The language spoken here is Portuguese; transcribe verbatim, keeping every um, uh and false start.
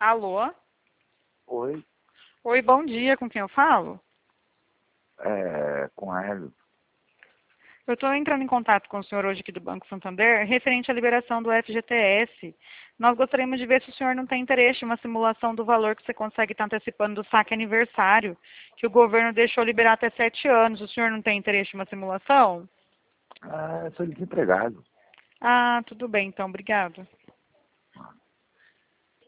Alô? Oi, Oi, bom dia, com quem eu falo? é, com Hélio. Eu estou entrando em contato com o senhor hoje aqui do Banco Santander, referente à liberação do F G T S. Nós gostaríamos de ver se o senhor não tem interesse em uma simulação do valor que você consegue estar antecipando do saque aniversário, que o governo deixou liberar até sete anos. O senhor não tem interesse em uma simulação? Ah, eu sou desempregado. Ah, tudo bem, então, obrigado.